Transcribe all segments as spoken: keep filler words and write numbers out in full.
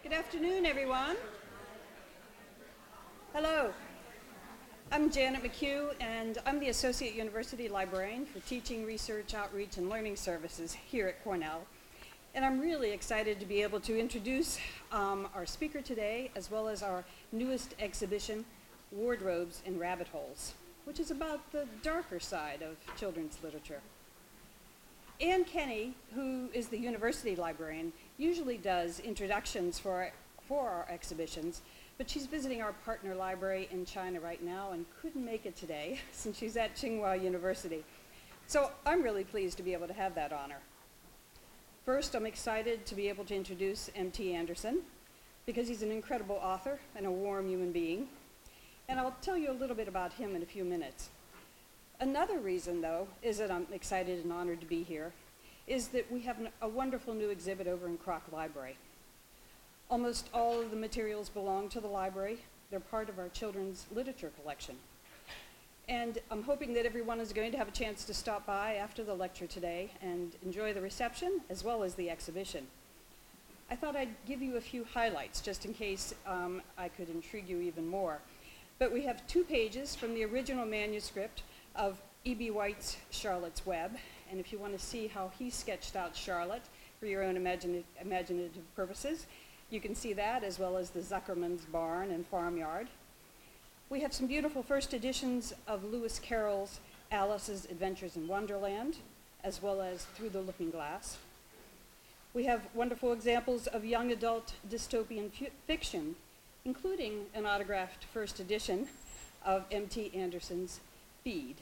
Good afternoon, everyone. Hello. I'm Janet McHugh, and I'm the Associate University Librarian for Teaching, Research, Outreach, and Learning Services here at Cornell. And I'm really excited to be able to introduce um, our speaker today, as well as our newest exhibition, Wardrobes and Rabbit Holes, which is about the darker side of children's literature. Ann Kenny, who is the university librarian, usually does introductions for our, for our exhibitions, but she's visiting our partner library in China right now and couldn't make it today since she's at Tsinghua University. So I'm really pleased to be able to have that honor. First, I'm excited to be able to introduce M T Anderson because he's an incredible author and a warm human being. And I'll tell you a little bit about him in a few minutes. Another reason, though, is that I'm excited and honored to be here, is that we have an, a wonderful new exhibit over in Kroc Library. Almost all of the materials belong to the library. They're part of our children's literature collection. And I'm hoping that everyone is going to have a chance to stop by after the lecture today and enjoy the reception as well as the exhibition. I thought I'd give you a few highlights just in case um, I could intrigue you even more. But we have two pages from the original manuscript of E B White's Charlotte's Web, and if you want to see how he sketched out Charlotte for your own imagine imaginative purposes, you can see that, as well as the Zuckerman's barn and farmyard. We have some beautiful first editions of Lewis Carroll's Alice's Adventures in Wonderland, as well as Through the Looking Glass. We have wonderful examples of young adult dystopian fiction, including an autographed first edition of M T Anderson's Feed.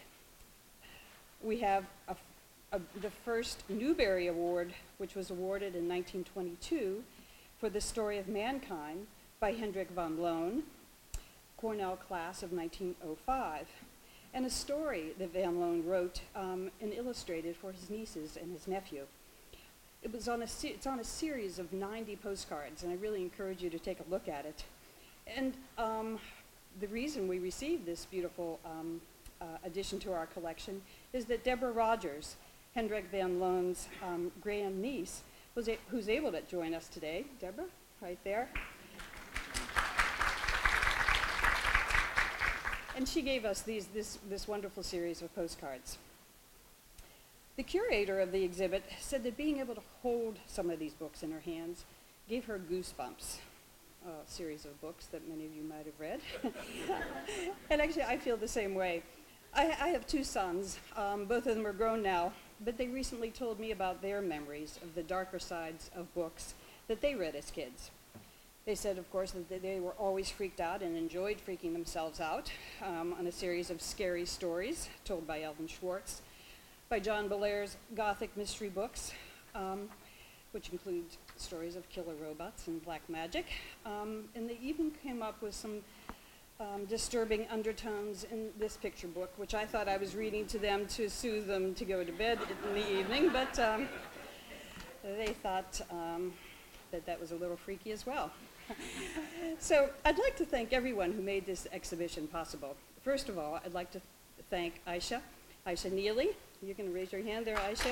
We have a, a, the first Newbery Award, which was awarded in nineteen twenty-two for The Story of Mankind by Hendrik van Loon, Cornell class of nineteen oh five, and a story that Van Loon wrote um, and illustrated for his nieces and his nephew. It was on a it's on a series of ninety postcards, and I really encourage you to take a look at it. And um, the reason we received this beautiful um, uh, addition to our collection is that Deborah Rogers, Hendrik van Loon's um, grandniece, who's, a who's able to join us today. Deborah, right there. And she gave us these, this, this wonderful series of postcards. The curator of the exhibit said that being able to hold some of these books in her hands gave her goosebumps. A series of books that many of you might have read. And actually, I feel the same way. I, I have two sons. Um, both of them are grown now, but they recently told me about their memories of the darker sides of books that they read as kids. They said, of course, that they were always freaked out and enjoyed freaking themselves out um, on a series of scary stories told by Elvin Schwartz, by John Bellairs' Gothic mystery books, um, which include stories of killer robots and black magic. Um, and they even came up with some um, disturbing undertones in this picture book, which I thought I was reading to them to soothe them to go to bed in the evening, but um, they thought um, that that was a little freaky as well. So I'd like to thank everyone who made this exhibition possible. First of all, I'd like to thank Aisha, Aisha Neely. You can raise your hand there, Aisha.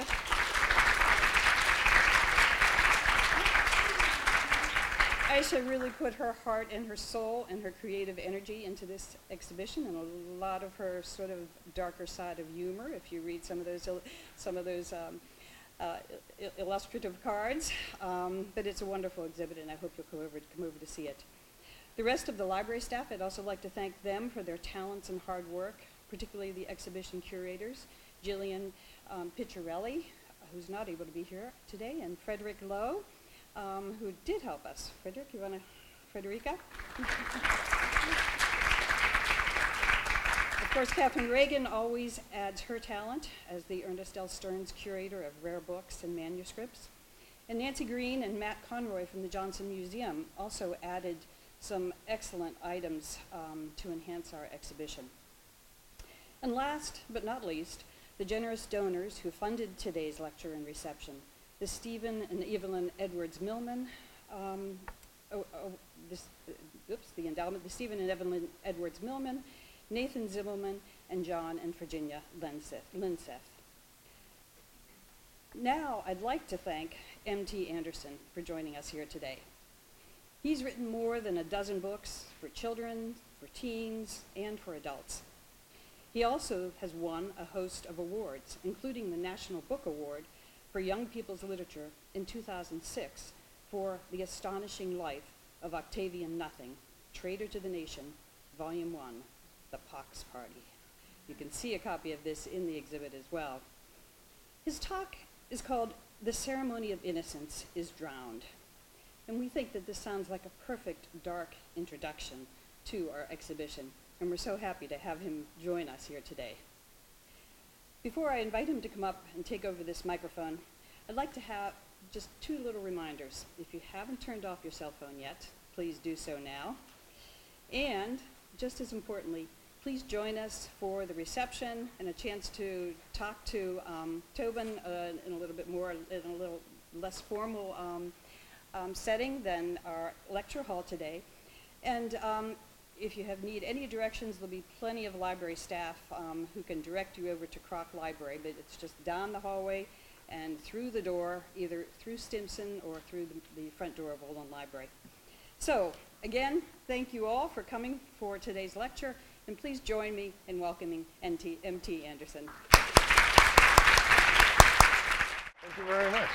Aisha really put her heart and her soul and her creative energy into this exhibition, and a lot of her sort of darker side of humor, if you read some of those, some of those um, uh, illustrative cards. Um, but it's a wonderful exhibit, and I hope you'll come over, come over to see it. The rest of the library staff, I'd also like to thank them for their talents and hard work, particularly the exhibition curators, Jillian um, Picciarelli, who's not able to be here today, and Frederick Lowe, Um, who did help us. Frederick, you want to, Frederica? Of course, Catherine Reagan always adds her talent as the Ernest L. Stearns Curator of Rare Books and Manuscripts. And Nancy Green and Matt Conroy from the Johnson Museum also added some excellent items um, to enhance our exhibition. And last but not least, the generous donors who funded today's lecture and reception. The Stephen and Evelyn Edwards Millman, um, oh, oh, this, uh, oops, the endowment, the Stephen and Evelyn Edwards Millman, Nathan Zimmelman, and John and Virginia Linseth. Now I'd like to thank M T Anderson for joining us here today. He's written more than a dozen books for children, for teens, and for adults. He also has won a host of awards, including the National Book Award for Young People's Literature in two thousand six for The Astonishing Life of Octavian Nothing, Traitor to the Nation, Volume one, The Pox Party. You can see a copy of this in the exhibit as well. His talk is called The Ceremony of Innocence is Drowned. And we think that this sounds like a perfect dark introduction to our exhibition, and we're so happy to have him join us here today. Before I invite him to come up and take over this microphone, I'd like to have just two little reminders. If you haven't turned off your cell phone yet, please do so now. And just as importantly, please join us for the reception and a chance to talk to um, Tobin uh, in a little bit more, in a little less formal um, um, setting than our lecture hall today. And um, if you have need any directions, there'll be plenty of library staff um, who can direct you over to Kroc Library, but it's just down the hallway and through the door, either through Stimson or through the, the front door of Olin Library. So, again, thank you all for coming for today's lecture, and please join me in welcoming M T Anderson. Thank you very much.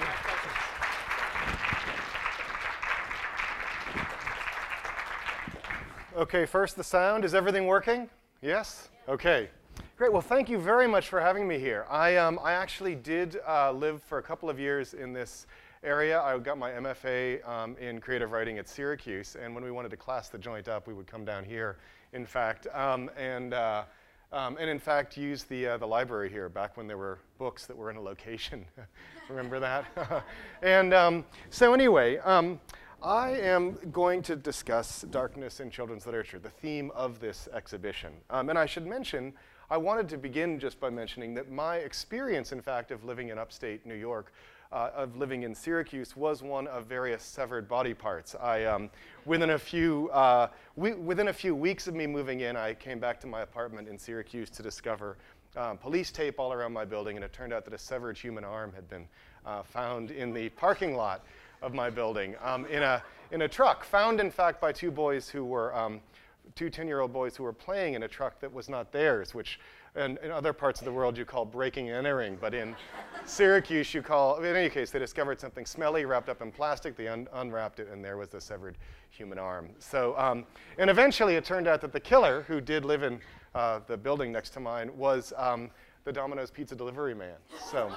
Okay, first the sound. Is everything working? Yes? Okay. Great. Well, thank you very much for having me here. I, um, I actually did uh, live for a couple of years in this area. I got my M F A um, in creative writing at Syracuse, and when we wanted to class the joint up, we would come down here, in fact, um, and, uh, um, and in fact use the, uh, the library here back when there were books that were in a location. Remember that? and um, so anyway, um, I am going to discuss darkness in children's literature, the theme of this exhibition. Um, and I should mention, I wanted to begin just by mentioning that my experience, in fact, of living in upstate New York, uh, of living in Syracuse, was one of various severed body parts. I, um, within a few, uh, we, within a few weeks of me moving in, I came back to my apartment in Syracuse to discover um, police tape all around my building, and it turned out that a severed human arm had been uh, found in the parking lot of my building um, in a in a truck, found in fact by two boys who were um, two ten-year-old boys who were playing in a truck that was not theirs, which in, in other parts of the world you call breaking and entering, but in Syracuse you call, in any case, they discovered something smelly wrapped up in plastic, they un unwrapped it, and there was the severed human arm. So, um, and eventually it turned out that the killer, who did live in uh, the building next to mine, was um, the Domino's pizza delivery man. So.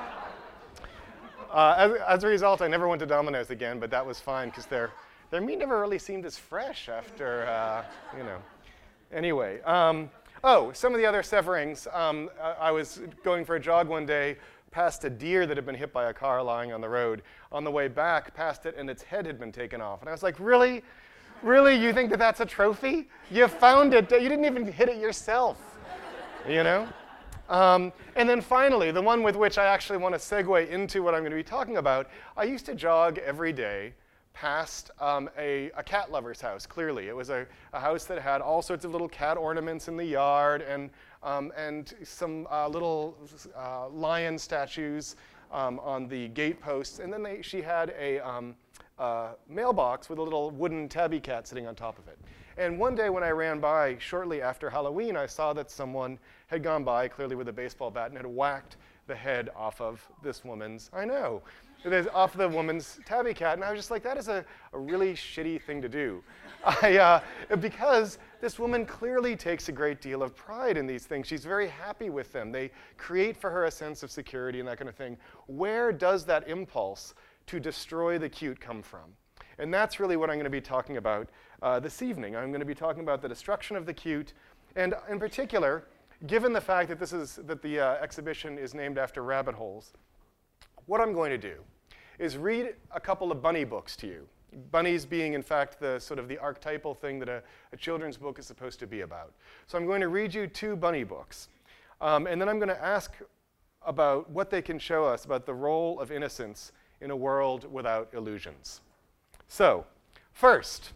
Uh, as, as a result, I never went to Domino's again, but that was fine because their, their meat never really seemed as fresh after, uh, you know. Anyway, um, oh, some of the other severings. Um, I, I was going for a jog one day, past a deer that had been hit by a car lying on the road. On the way back, past it, and its head had been taken off. And I was like, really? Really? You think that that's a trophy? You found it. You didn't even hit it yourself, you know? Um, and then finally, the one with which I actually want to segue into what I'm going to be talking about, I used to jog every day past um, a, a cat lover's house, clearly. It was a, a house that had all sorts of little cat ornaments in the yard and, um, and some uh, little uh, lion statues um, on the gate posts. And then they, she had a um, uh, mailbox with a little wooden tabby cat sitting on top of it. And one day when I ran by, shortly after Halloween, I saw that someone had gone by, clearly with a baseball bat, and had whacked the head off of this woman's, I know, off the woman's tabby cat. And I was just like, that is a, a really shitty thing to do. I, uh, because this woman clearly takes a great deal of pride in these things. She's very happy with them. They create for her a sense of security and that kind of thing. Where does that impulse to destroy the cute come from? And that's really what I'm going to be talking about uh, this evening. I'm going to be talking about the destruction of the cute, and in particular, given the fact that this is that the uh, exhibition is named after rabbit holes, what I'm going to do is read a couple of bunny books to you. Bunnies being, in fact, the sort of the archetypal thing that a, a children's book is supposed to be about. So I'm going to read you two bunny books, um, and then I'm going to ask about what they can show us about the role of innocence in a world without illusions. So, first,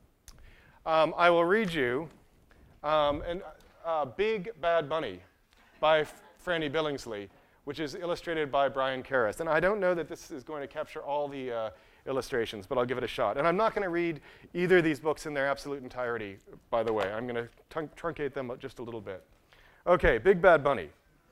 um, I will read you um, an, uh, Big Bad Bunny by F Franny Billingsley, which is illustrated by Brian Karras. And I don't know that this is going to capture all the uh, illustrations, but I'll give it a shot. And I'm not going to read either of these books in their absolute entirety, by the way. I'm going to trun- truncate them just a little bit. Okay, Big Bad Bunny.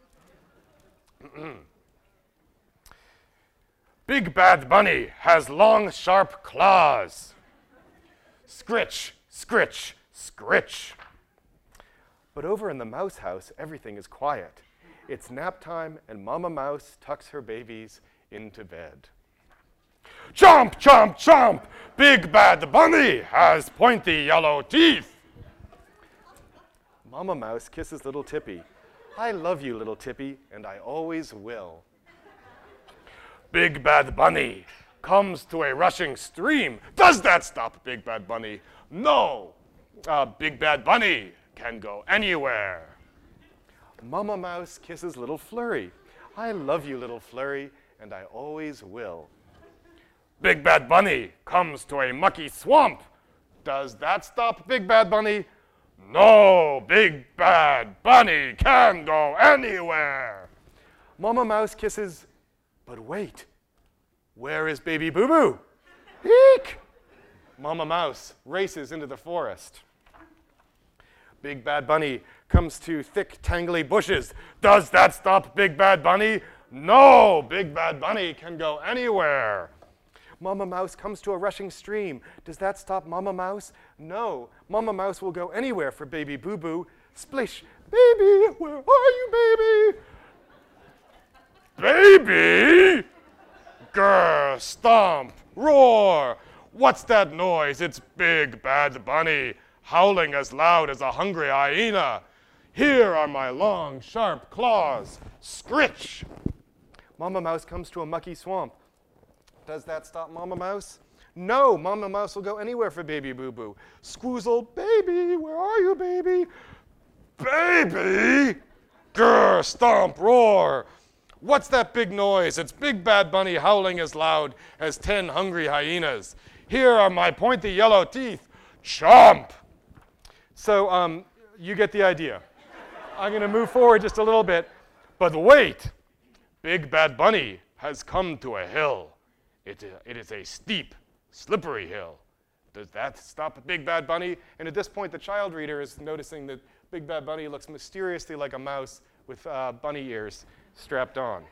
Big Bad Bunny has long, sharp claws. Scritch, scritch, scritch. But over in the mouse house, everything is quiet. It's nap time, and Mama Mouse tucks her babies into bed. Chomp, chomp, chomp! Big Bad Bunny has pointy yellow teeth. Mama Mouse kisses little Tippy. I love you, little Tippy, and I always will. Big Bad Bunny comes to a rushing stream. Does that stop Big Bad Bunny? No! Uh, Big Bad Bunny can go anywhere. Mama Mouse kisses little Flurry. I love you, little Flurry, and I always will. Big Bad Bunny comes to a mucky swamp. Does that stop Big Bad Bunny? No, Big Bad Bunny can go anywhere. Mama Mouse kisses, but wait, where is Baby Boo Boo? Eek! Mama Mouse races into the forest. Big Bad Bunny comes to thick, tangly bushes. Does that stop Big Bad Bunny? No, Big Bad Bunny can go anywhere. Mama Mouse comes to a rushing stream. Does that stop Mama Mouse? No, Mama Mouse will go anywhere for Baby Boo Boo. Splish, baby, where are you, baby? Baby? Grr, stomp, roar. What's that noise? It's Big Bad Bunny, howling as loud as a hungry hyena. Here are my long, sharp claws. Scritch! Mama Mouse comes to a mucky swamp. Does that stop Mama Mouse? No, Mama Mouse will go anywhere for Baby Boo Boo. Squoozle, baby, where are you, baby? Baby? Grr, stomp, roar. What's that big noise? It's Big Bad Bunny howling as loud as ten hungry hyenas. Here are my pointy yellow teeth. Chomp! So um, you get the idea. I'm going to move forward just a little bit. But wait! Big Bad Bunny has come to a hill. It, uh, it is a steep, slippery hill. Does that stop Big Bad Bunny? And at this point, the child reader is noticing that Big Bad Bunny looks mysteriously like a mouse with uh, bunny ears strapped on.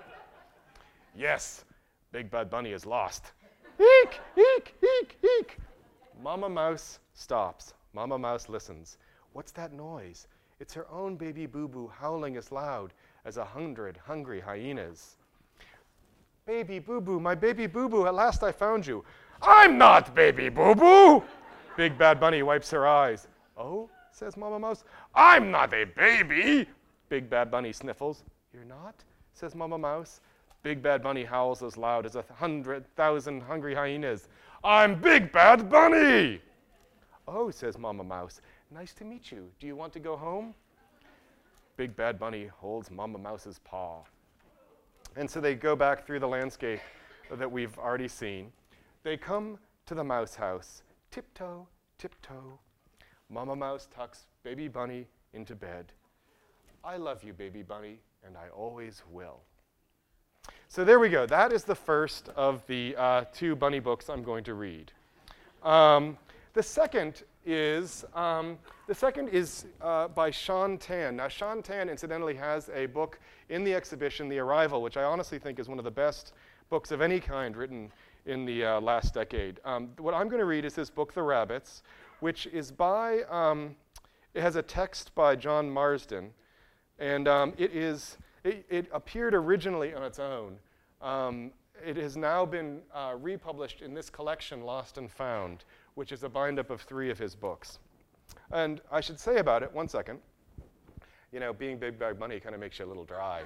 Yes, Big Bad Bunny is lost. Eek, eek, eek, eek. Mama Mouse stops. Mama Mouse listens. What's that noise? It's her own Baby Boo Boo howling as loud as a hundred hungry hyenas. Baby Boo Boo, my Baby Boo Boo, at last I found you. I'm not Baby Boo Boo! Big Bad Bunny wipes her eyes. Oh, says Mama Mouse. I'm not a baby! Big Bad Bunny sniffles. You're not? Says Mama Mouse. Big Bad Bunny howls as loud as a hundred thousand hungry hyenas. I'm Big Bad Bunny! Oh, says Mama Mouse. Nice to meet you. Do you want to go home? Big Bad Bunny holds Mama Mouse's paw. And so they go back through the landscape that we've already seen. They come to the mouse house. Tiptoe, tiptoe. Mama Mouse tucks Baby Bunny into bed. I love you, Baby Bunny, and I always will. So there we go. That is the first of the uh, two bunny books I'm going to read. Um, the second is um, the second is uh, by Sean Tan. Now, Sean Tan, incidentally, has a book in the exhibition, The Arrival, which I honestly think is one of the best books of any kind written in the uh, last decade. Um, what I'm going to read is his book, The Rabbits, which is by, um, it has a text by John Marsden, and um, it is, it, it appeared originally on its own. Um, it has now been uh, republished in this collection, Lost and Found, which is a bind-up of three of his books. And I should say about it, one second, you know, being Big Bad Bunny kind of makes you a little dry.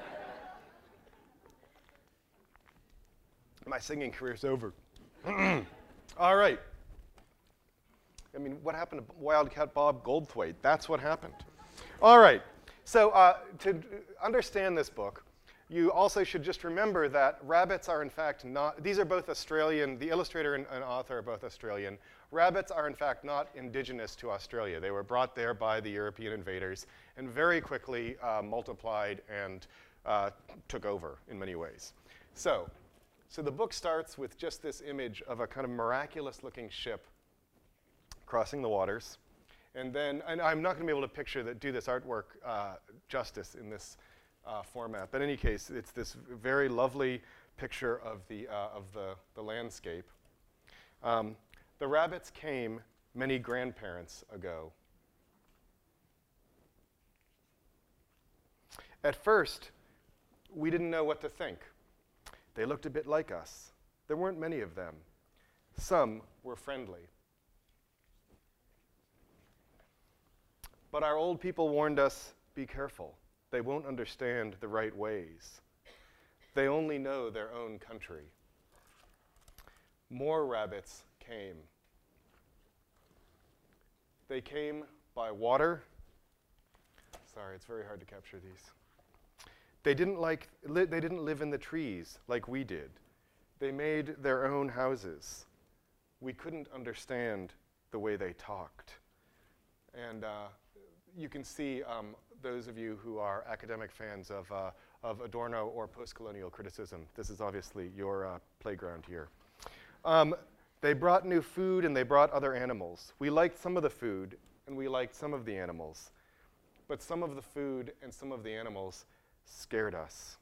My singing career's over. All right. I mean, what happened to Wildcat Bob Goldthwait? That's what happened. All right. So uh, to understand this book, you also should just remember that rabbits are in fact not, these are both Australian, the illustrator and, and author are both Australian. Rabbits are in fact not indigenous to Australia. They were brought there by the European invaders and very quickly uh, multiplied and uh, took over in many ways. So So the book starts with just this image of a kind of miraculous-looking ship crossing the waters. And then, and I'm not going to be able to picture that, do this artwork uh, justice in this uh, format. But in any case, it's this very lovely picture of the, uh, of the, the landscape. Um, the rabbits came many grandparents ago. At first, we didn't know what to think. They looked a bit like us. There weren't many of them. Some were friendly. But our old people warned us, be careful. They won't understand the right ways. They only know their own country. More rabbits came. They came by water. Sorry, it's very hard to capture these. They didn't like, li- they didn't live in the trees like we did. They made their own houses. We couldn't understand the way they talked. And uh, you can see, um, those of you who are academic fans of, uh, of Adorno or post-colonial criticism, this is obviously your uh, playground here. Um, they brought new food and they brought other animals. We liked some of the food and we liked some of the animals. But some of the food and some of the animals scared us.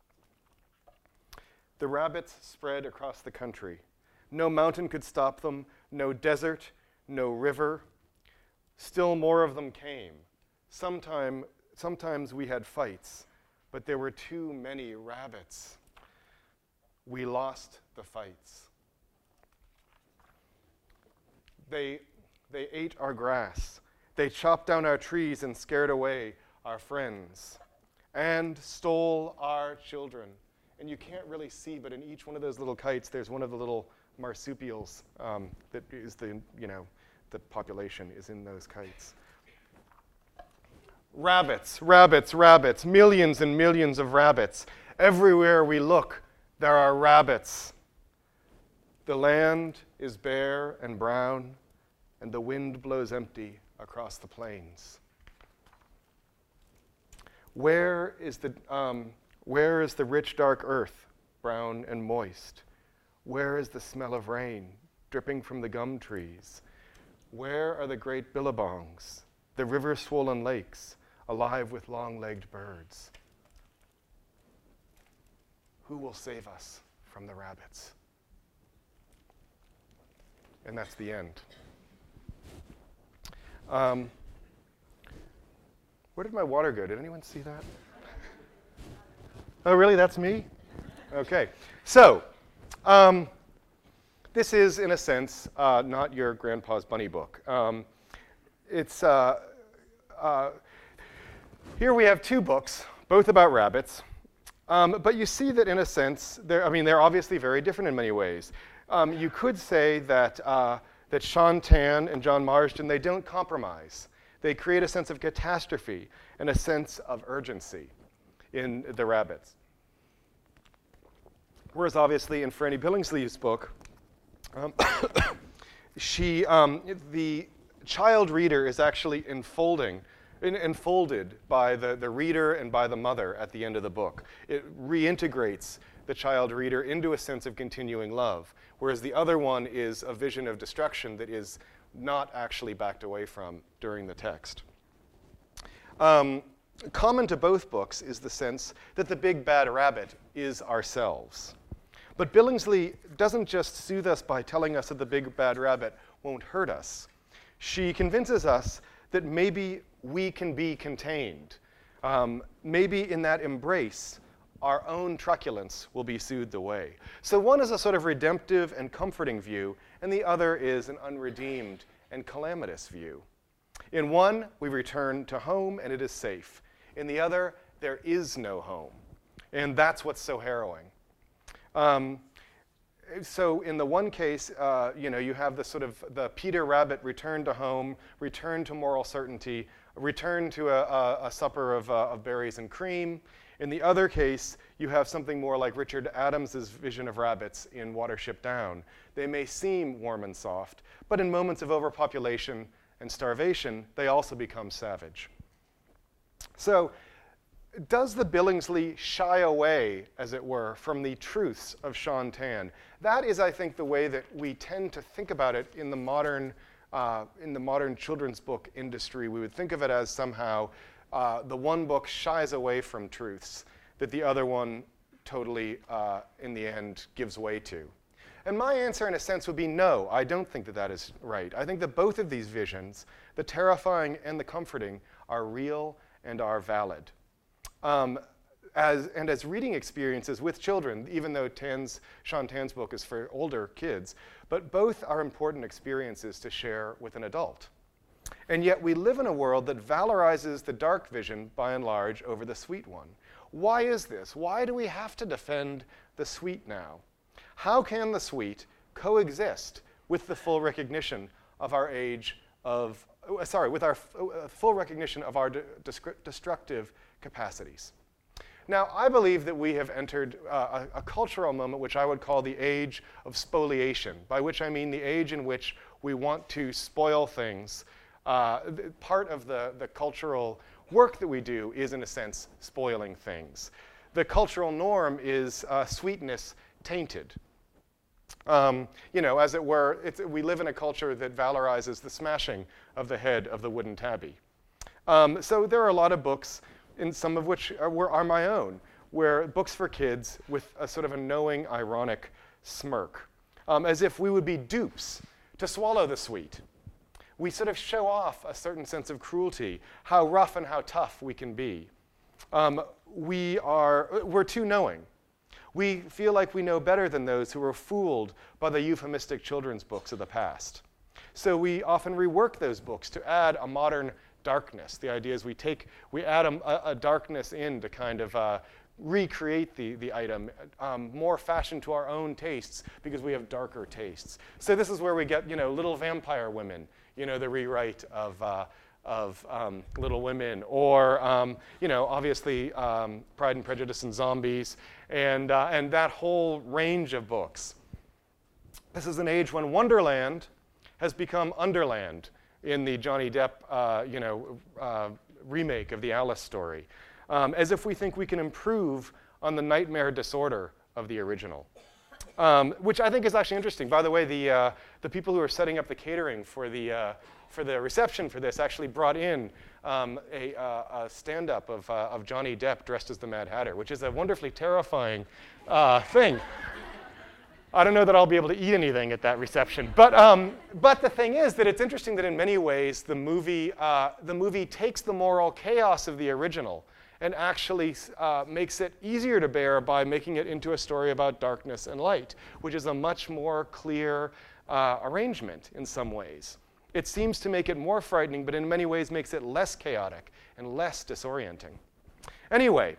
The rabbits spread across the country. No mountain could stop them, no desert, no river. Still more of them came. Sometime, sometimes we had fights, but there were too many rabbits. We lost the fights. They, they ate our grass. They chopped down our trees and scared away our friends and stole our children. And you can't really see, but in each one of those little kites, there's one of the little marsupials um, that is the, you know, the population is in those kites. Rabbits, rabbits, rabbits, millions and millions of rabbits. Everywhere we look, there are rabbits. The land is bare and brown, and the wind blows empty across the plains. Where is the, um, where is the rich, dark earth, brown and moist? Where is the smell of rain dripping from the gum trees? Where are the great billabongs, the river-swollen lakes, alive with long-legged birds? Who will save us from the rabbits? And that's the end. Um, where did my water go? Did anyone see that? Oh, really? That's me? Okay. So, um, this is, in a sense, uh, not your grandpa's bunny book. Um, it's, uh, uh, here we have two books, both about rabbits. Um, but you see that, in a sense, they're, I mean, they're obviously very different in many ways. Um, you could say that, uh, that Sean Tan and John Marsden, they don't compromise. They create a sense of catastrophe and a sense of urgency in the rabbits. Whereas, obviously, in Franny Billingsley's book, um, she, um, the child reader is actually enfolding, in, enfolded by the, the reader and by the mother at the end of the book. It reintegrates the child reader into a sense of continuing love, whereas the other one is a vision of destruction that is not actually backed away from during the text. Um, common to both books is the sense that the big bad rabbit is ourselves. But Billingsley doesn't just soothe us by telling us that the big bad rabbit won't hurt us. She convinces us that maybe we can be contained. Um, maybe in that embrace, our own truculence will be soothed away. So one is a sort of redemptive and comforting view, and the other is an unredeemed and calamitous view. In one, we return to home and it is safe. In the other, there is no home. And that's what's so harrowing. Um, so in the one case, uh, you know, you have the sort of the Peter Rabbit return to home, return to moral certainty, return to a, a, a supper of, uh, of berries and cream. In the other case, you have something more like Richard Adams's vision of rabbits in Watership Down. They may seem warm and soft, but in moments of overpopulation and starvation, they also become savage. So does the Billingsley shy away, as it were, from the truths of Shantan? That is, I think, the way that we tend to think about it in the modern, uh, in the modern children's book industry. We would think of it as somehow uh, the one book shies away from truths that the other one totally, uh, in the end, gives way to. And my answer, in a sense, would be no, I don't think that that is right. I think that both of these visions, the terrifying and the comforting, are real and are valid. Um, as, and as reading experiences with children, even though Tan's, Shantan's book is for older kids, but both are important experiences to share with an adult. And yet we live in a world that valorizes the dark vision, by and large, over the sweet one. Why is this? Why do we have to defend the sweet now? How can the sweet coexist with the full recognition of our age of, uh, sorry, with our f- uh, full recognition of our de- destructive capacities? Now, I believe that we have entered uh, a, a cultural moment which I would call the age of spoliation, by which I mean the age in which we want to spoil things. Uh, th- part of the, the cultural work that we do is, in a sense, spoiling things. The cultural norm is uh, sweetness tainted. Um, you know, as it were, it's, we live in a culture that valorizes the smashing of the head of the wooden tabby. Um, so there are a lot of books, in some of which are, were, are my own, where books for kids with a sort of a knowing, ironic smirk, um, as if we would be dupes to swallow the sweet. We sort of show off a certain sense of cruelty, how rough and how tough we can be. Um, we are, we're too knowing. We feel like we know better than those who were fooled by the euphemistic children's books of the past. So we often rework those books to add a modern darkness. The idea is we take, we add a, a darkness in to kind of uh, recreate the, the item, um, more fashioned to our own tastes because we have darker tastes. So this is where we get, you know, Little Vampire Women, you know, the rewrite of, uh, of um, Little Women, or, um, you know, obviously um, Pride and Prejudice and Zombies, and, uh, and that whole range of books. This is an age when Wonderland has become Underland in the Johnny Depp, uh, you know, uh, remake of the Alice story, um, as if we think we can improve on the nightmare disorder of the original, um, which I think is actually interesting. By the way, the uh, the people who are setting up the catering for the uh, for the reception for this actually brought in um, a, uh, a stand-up of uh, of Johnny Depp dressed as the Mad Hatter, which is a wonderfully terrifying uh, thing. I don't know that I'll be able to eat anything at that reception, but um, but the thing is that it's interesting that in many ways the movie uh, the movie takes the moral chaos of the original and actually uh, makes it easier to bear by making it into a story about darkness and light, which is a much more clear uh, arrangement in some ways. It seems to make it more frightening, but in many ways makes it less chaotic and less disorienting. Anyway.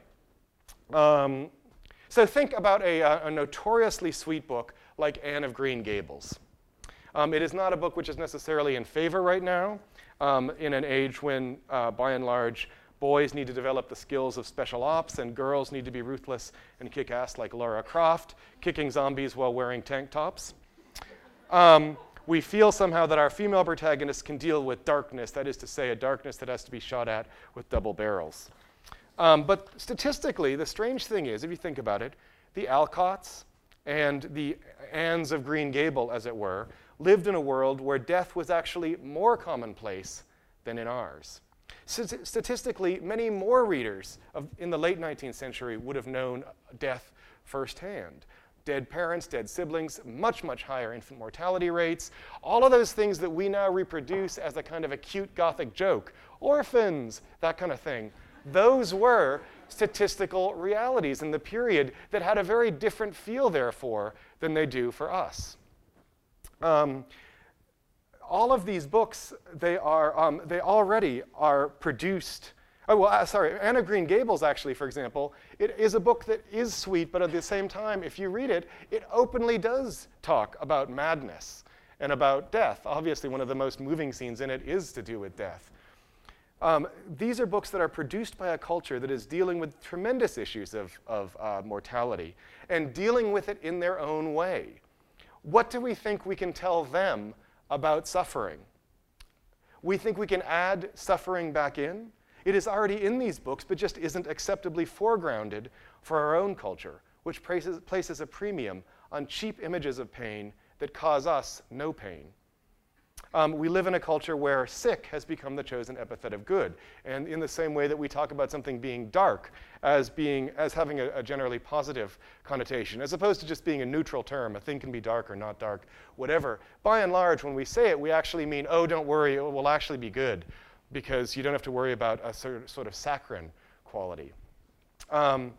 Um, So think about a, a notoriously sweet book like Anne of Green Gables. Um, it is not a book which is necessarily in favor right now, um, in an age when, uh, by and large, boys need to develop the skills of special ops and girls need to be ruthless and kick ass like Lara Croft, kicking zombies while wearing tank tops. Um, we feel somehow that our female protagonists can deal with darkness, that is to say, a darkness that has to be shot at with double barrels. Um, but statistically, the strange thing is, if you think about it, the Alcotts and the Annes of Green Gable, as it were, lived in a world where death was actually more commonplace than in ours. St- statistically, many more readers of, in the late nineteenth century would have known death firsthand. Dead parents, dead siblings, much, much higher infant mortality rates, all of those things that we now reproduce as a kind of a cute Gothic joke. Orphans, that kind of thing. Those were statistical realities in the period that had a very different feel, therefore, than they do for us. Um, all of these books, they are, um, they already are produced. Oh, well, uh, sorry, Anne of Green Gables, actually, for example, it is a book that is sweet, but at the same time, if you read it, it openly does talk about madness and about death. Obviously, one of the most moving scenes in it is to do with death. Um, these are books that are produced by a culture that is dealing with tremendous issues of, of uh, mortality and dealing with it in their own way. What do we think we can tell them about suffering? We think we can add suffering back in? It is already in these books, but just isn't acceptably foregrounded for our own culture, which places, places a premium on cheap images of pain that cause us no pain. Um, we live in a culture where sick has become the chosen epithet of good. And in the same way that we talk about something being dark as, being, as having a, a generally positive connotation, as opposed to just being a neutral term, a thing can be dark or not dark, whatever. By and large, when we say it, we actually mean, oh, don't worry, it will actually be good, because you don't have to worry about a sort of, sort of saccharine quality. Um,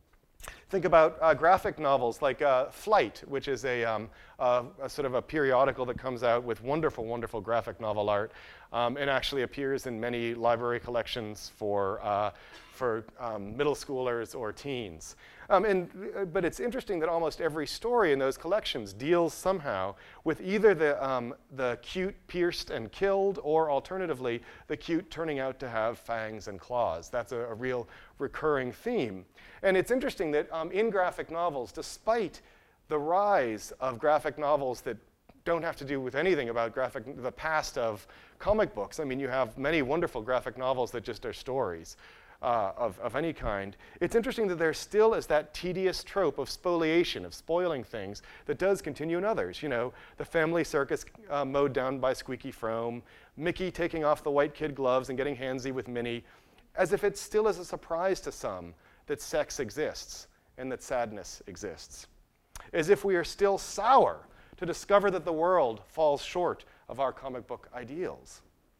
Think about uh, graphic novels like uh, Flight, which is a, um, uh, a sort of a periodical that comes out with wonderful, wonderful graphic novel art, um, and actually appears in many library collections for, uh, for um, middle schoolers or teens. Um, and, uh, but it's interesting that almost every story in those collections deals somehow with either the, um, the cute pierced and killed, or alternatively, the cute turning out to have fangs and claws. That's a, a real recurring theme. And it's interesting that um, in graphic novels, despite the rise of graphic novels that don't have to do with anything about graphic, the past of comic books. I mean, you have many wonderful graphic novels that just are stories uh, of, of any kind. It's interesting that there still is that tedious trope of spoliation, of spoiling things, that does continue in others. You know, the family circus uh, mowed down by Squeaky Fromme, Mickey taking off the white kid gloves and getting handsy with Minnie, as if it still is a surprise to some that sex exists and that sadness exists. As if we are still sour to discover that the world falls short of our comic book ideals.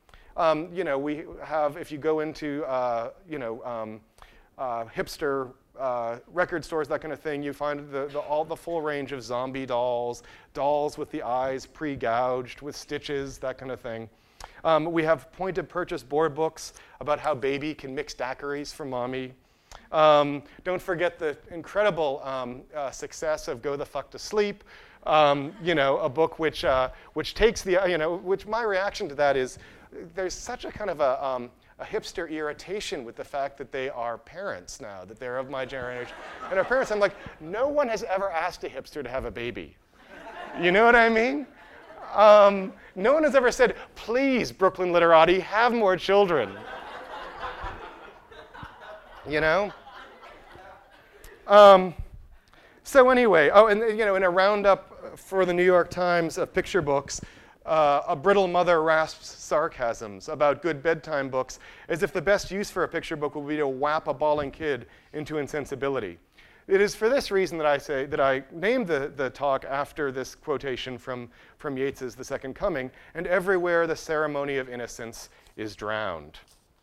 Um, you know, we have, if you go into, uh, you know, um, uh, hipster uh, record stores, that kind of thing, you find the, the, all the full range of zombie dolls, dolls with the eyes pre-gouged, with stitches, that kind of thing. Um, we have point-of-purchase board books about how baby can mix daiquiris for mommy. Um, don't forget the incredible um, uh, success of Go the Fuck to Sleep, um, you know, a book which, uh, which takes the, you know, which my reaction to that is there's such a kind of a, um, a hipster irritation with the fact that they are parents now, that they're of my generation. And our parents, I'm like, no one has ever asked a hipster to have a baby. You know what I mean? Um, no one has ever said, please, Brooklyn literati, have more children. You know? Um, so anyway, oh, and you know, in a roundup for the New York Times of picture books, uh, a brittle mother rasps sarcasms about good bedtime books as if the best use for a picture book would be to whap a bawling kid into insensibility. It is for this reason that I say that I named the, the talk after this quotation from, from Yeats's The Second Coming, and everywhere the ceremony of innocence is drowned.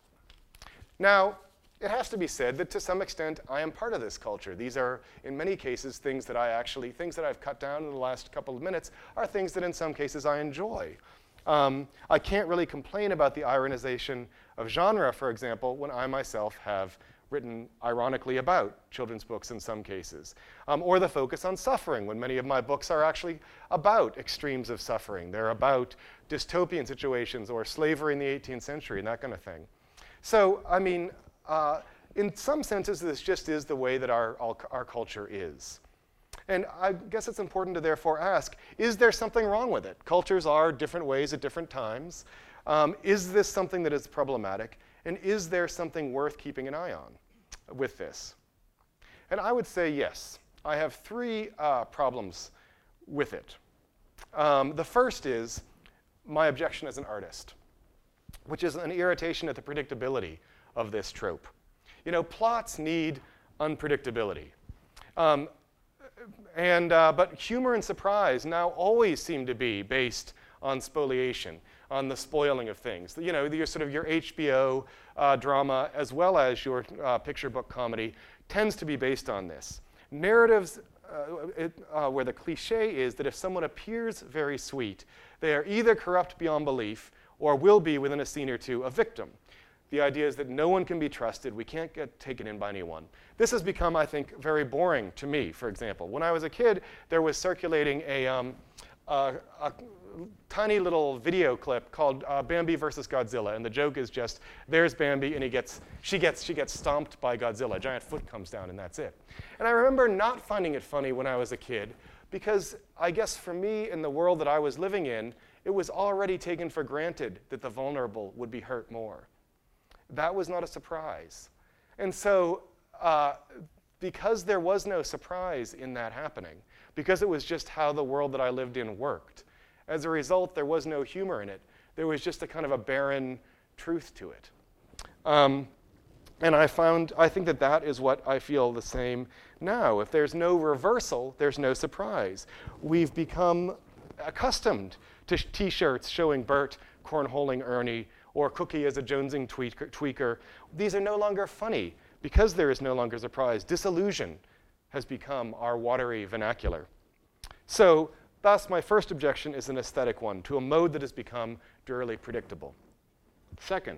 Now, it has to be said that to some extent I am part of this culture. These are, in many cases, things that I actually, things that I've cut down in the last couple of minutes are things that in some cases I enjoy. Um, I can't really complain about the ironization of genre, for example, when I myself have written ironically about children's books in some cases. Um, or the focus on suffering, when many of my books are actually about extremes of suffering. They're about dystopian situations or slavery in the eighteenth century and that kind of thing. So, I mean, uh, in some senses, this just is the way that our, our culture is. And I guess it's important to therefore ask, is there something wrong with it? Cultures are different ways at different times. Um, is this something that is problematic? And is there something worth keeping an eye on with this? And I would say yes. I have three uh, problems with it. Um, the first is my objection as an artist, which is an irritation at the predictability of this trope. You know, plots need unpredictability. Um, and, uh, but humor and surprise now always seem to be based on spoliation, on the spoiling of things. You know, your sort of your H B O uh, drama as well as your uh, picture book comedy tends to be based on this. Narratives uh, it, uh, where the cliche is that if someone appears very sweet, they are either corrupt beyond belief or will be within a scene or two a victim. The idea is that no one can be trusted. We can't get taken in by anyone. This has become, I think, very boring to me, for example. When I was a kid, there was circulating a, um, a, a tiny little video clip called uh, Bambi versus Godzilla, and the joke is just, there's Bambi, and he gets, she, gets, she gets stomped by Godzilla. A giant foot comes down, and that's it. And I remember not finding it funny when I was a kid, because I guess for me, in the world that I was living in, it was already taken for granted that the vulnerable would be hurt more. that was not a surprise. And so uh, because there was no surprise in that happening, because it was just how the world that I lived in worked, as a result, there was no humor in it. There was just a kind of a barren truth to it. Um, and I found, I think that that is what I feel the same now. If there's no reversal, there's no surprise. We've become accustomed to sh- t-shirts showing Bert cornholing Ernie or Cookie as a jonesing tweaker, tweaker. These are no longer funny because there is no longer surprise. Disillusion has become our watery vernacular. So thus, my first objection is an aesthetic one, to a mode that has become drearily predictable. Second,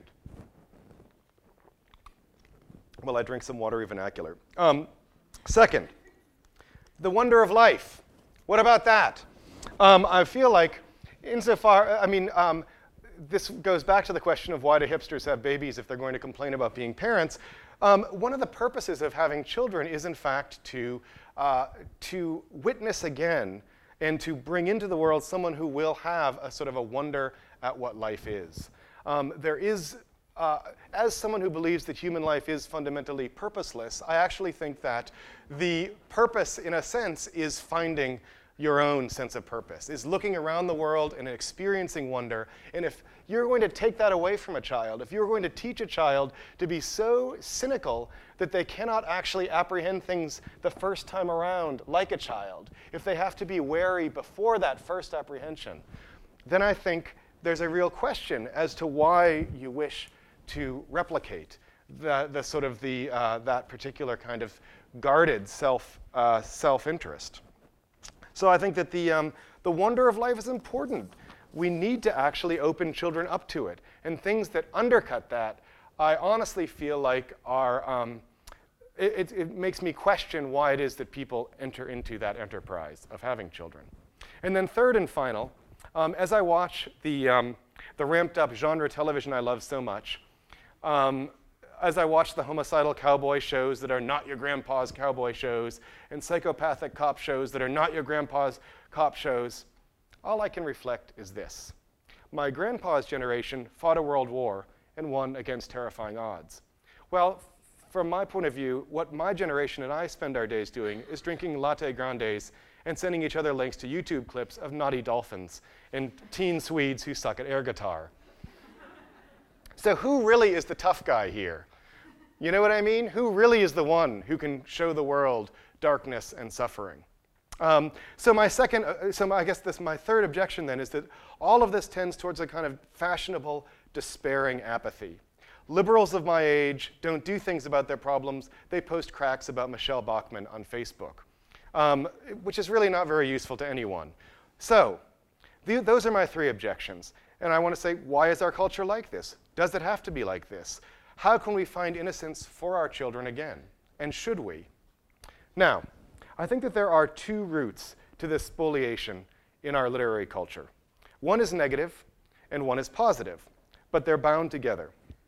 well, I drink some watery vernacular. Um, second, the wonder of life. What about that? Um, I feel like, insofar, I mean, um, this goes back to the question of why do hipsters have babies if they're going to complain about being parents. Um, one of the purposes of having children is, in fact, to, uh, to witness again and to bring into the world someone who will have a sort of a wonder at what life is. Um, there is, uh, as someone who believes that human life is fundamentally purposeless, I actually think that the purpose, in a sense, is finding your own sense of purpose, is looking around the world and experiencing wonder. And if you're going to take that away from a child, if you're going to teach a child to be so cynical that they cannot actually apprehend things the first time around like a child, if they have to be wary before that first apprehension, then I think there's a real question as to why you wish to replicate the, the sort of the, uh, that particular kind of guarded self, uh, self-interest. So I think that the, um, the wonder of life is important. We need to actually open children up to it. And things that undercut that, I honestly feel like are, um, it, it makes me question why it is that people enter into that enterprise of having children. And then third and final, um, as I watch the, um, the ramped up genre television I love so much, um, as I watch the homicidal cowboy shows that are not your grandpa's cowboy shows, and psychopathic cop shows that are not your grandpa's cop shows, all I can reflect is this. My grandpa's generation fought a world war and won against terrifying odds. Well, from my point of view, what my generation and I spend our days doing is drinking latte grandes and sending each other links to YouTube clips of naughty dolphins and teen Swedes who suck at air guitar. So who really is the tough guy here? You know what I mean? Who really is the one who can show the world darkness and suffering? Um, so my second, uh, so my, I guess this my third objection then is that all of this tends towards a kind of fashionable, despairing apathy. Liberals of my age don't do things about their problems. They post cracks about Michelle Bachmann on Facebook, um, which is really not very useful to anyone. So the, those are my three objections. And I want to say, why is our culture like this? Does it have to be like this? How can we find innocence for our children again? And should we? Now, I think that there are two roots to this spoliation in our literary culture. One is negative, and one is positive, but they're bound together.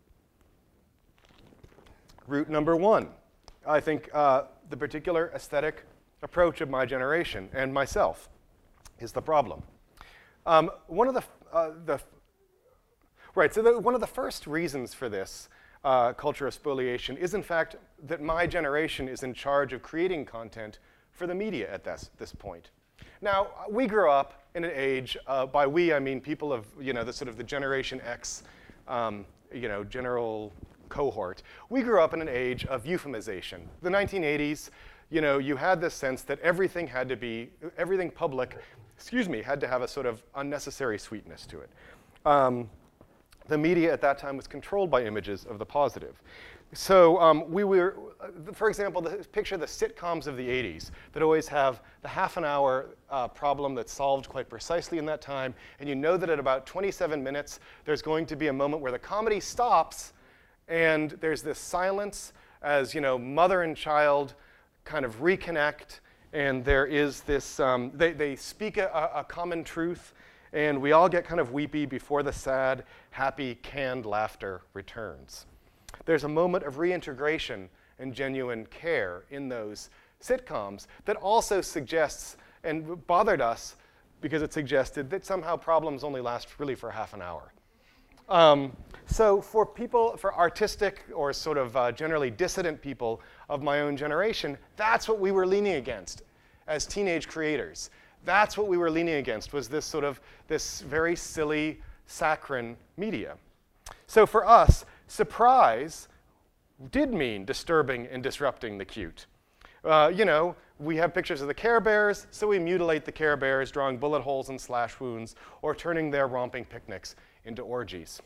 Root number one, I think uh, the particular aesthetic approach of my generation and myself is the problem. Um, one of the, uh, the right, so the, one of the first reasons for this uh, culture of spoliation is in fact that my generation is in charge of creating content for the media at this, this point. Now, we grew up in an age, uh, by we I mean people of, you know, the sort of the Generation X, um, you know, general cohort. We grew up in an age of euphemization. The nineteen eighties, you know, you had this sense that everything had to be, everything public, excuse me, had to have a sort of unnecessary sweetness to it. Um, the media at that time was controlled by images of the positive. So um, we were, for example, the, picture the sitcoms of the eighties that always have the half an hour uh, problem that's solved quite precisely in that time, and you know that at about twenty-seven minutes, there's going to be a moment where the comedy stops, and there's this silence as, you know, mother and child kind of reconnect, and there is this, um, they, they speak a, a common truth, and we all get kind of weepy before the sad, happy, canned laughter returns. There's a moment of reintegration and genuine care in those sitcoms that also suggests, and bothered us because it suggested that somehow problems only last really for half an hour. Um, so for people, for artistic or sort of uh, generally dissident people of my own generation, that's what we were leaning against as teenage creators. That's what we were leaning against, was this sort of, this very silly, saccharine media. So for us, surprise did mean disturbing and disrupting the cute. Uh, you know, we have pictures of the Care Bears, so we mutilate the Care Bears, drawing bullet holes and slash wounds, or turning their romping picnics into orgies.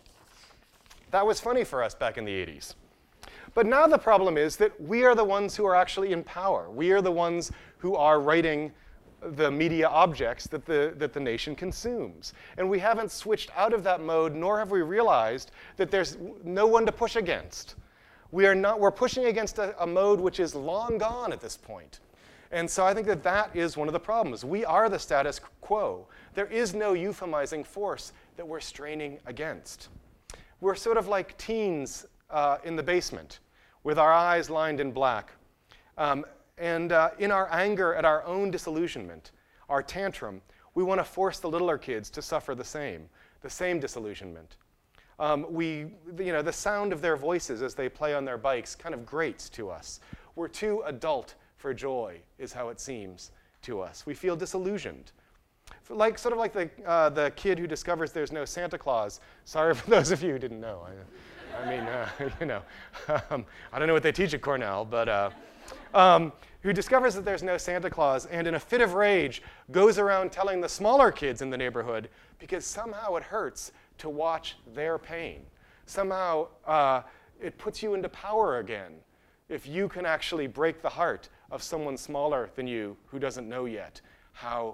That was funny for us back in the eighties. But now the problem is that we are the ones who are actually in power. We are the ones who are writing the media objects that the, that the nation consumes. And we haven't switched out of that mode, nor have we realized that there's no one to push against. We are not, we're pushing against a, a mode which is long gone at this point. And so I think that that is one of the problems. We are the status quo. There is no euphemizing force that we're straining against. We're sort of like teens uh, in the basement with our eyes lined in black. Um, and uh, in our anger at our own disillusionment, our tantrum, we want to force the littler kids to suffer the same, the same disillusionment. Um, we, you know, the sound of their voices as they play on their bikes kind of grates to us. We're too adult for joy, is how it seems to us. We feel disillusioned. Like, sort of like the, uh, the kid who discovers there's no Santa Claus. Sorry for those of you who didn't know. I, I mean, uh, you know, um, I don't know what they teach at Cornell, but uh, um, who discovers that there's no Santa Claus and in a fit of rage goes around telling the smaller kids in the neighborhood because somehow it hurts to watch their pain. Somehow uh, it puts you into power again if you can actually break the heart of someone smaller than you who doesn't know yet how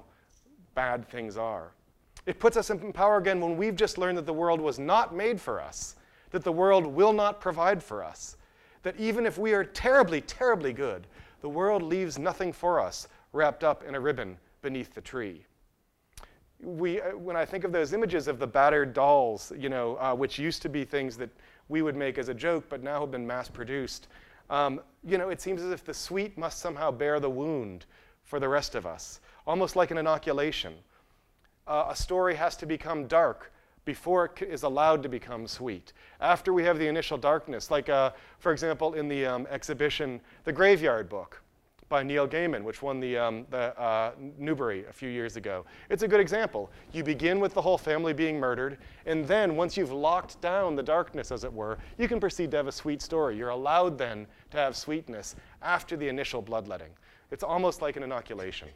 bad things are. It puts us in power again when we've just learned that the world was not made for us, that the world will not provide for us, that even if we are terribly, terribly good, the world leaves nothing for us wrapped up in a ribbon beneath the tree. We, uh, when I think of those images of the battered dolls, you know, uh, which used to be things that we would make as a joke, but now have been mass-produced, um, you know, it seems as if the sweet must somehow bear the wound for the rest of us, almost like an inoculation. Uh, a story has to become dark before it is allowed to become sweet. After we have the initial darkness, like, uh, for example, in the um, exhibition, The Graveyard Book by Neil Gaiman, which won the, um, the uh, Newbery a few years ago. It's a good example. You begin with the whole family being murdered, and then once you've locked down the darkness, as it were, you can proceed to have a sweet story. You're allowed then to have sweetness after the initial bloodletting. It's almost like an inoculation.